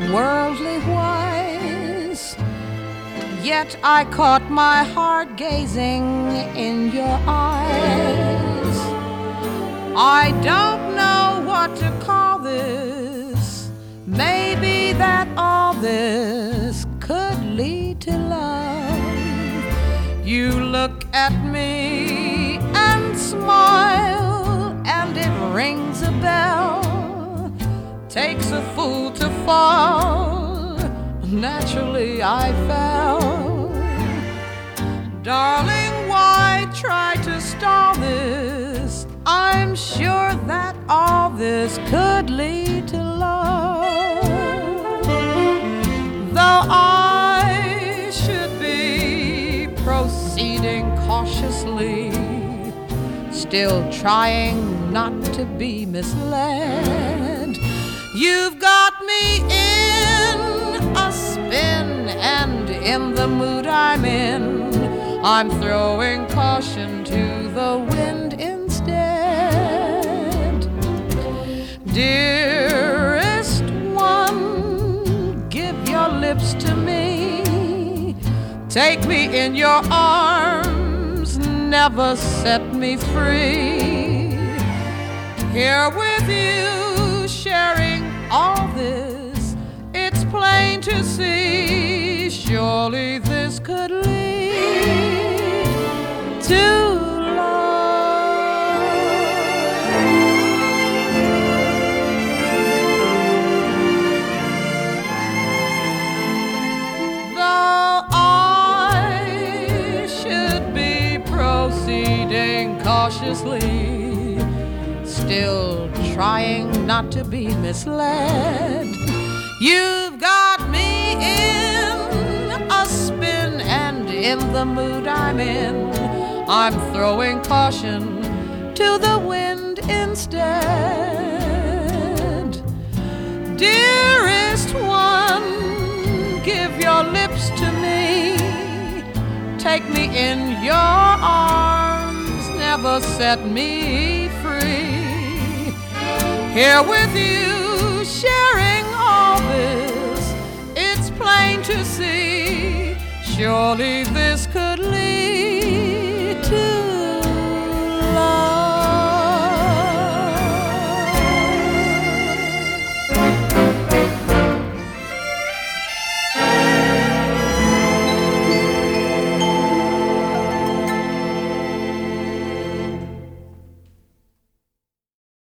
worldly wise, yet I caught my heart gazing in your eyes. I don't know what to call this. Maybe that all this could lead to love. You look at me and smile, and it rings a bell. Takes a fool to fall. Naturally I fell. Darling, why try to stall this? I'm sure that all this could lead to love. Though I should be proceeding cautiously, still trying not to be misled. You've got me in a spin, and in the mood I'm in, I'm throwing caution to the wind instead. Dearest one, give your lips to me. Take me in your arms, never set me free. Here with you, sharing all this, it's plain to see. Surely this could lead to cautiously, still trying not to be misled. You've got me in a spin, and in the mood I'm in, I'm throwing caution to the wind instead. Dearest one, give your lips to me. Take me in your arms, never set me free. Here with you, sharing all this, it's plain to see. Surely this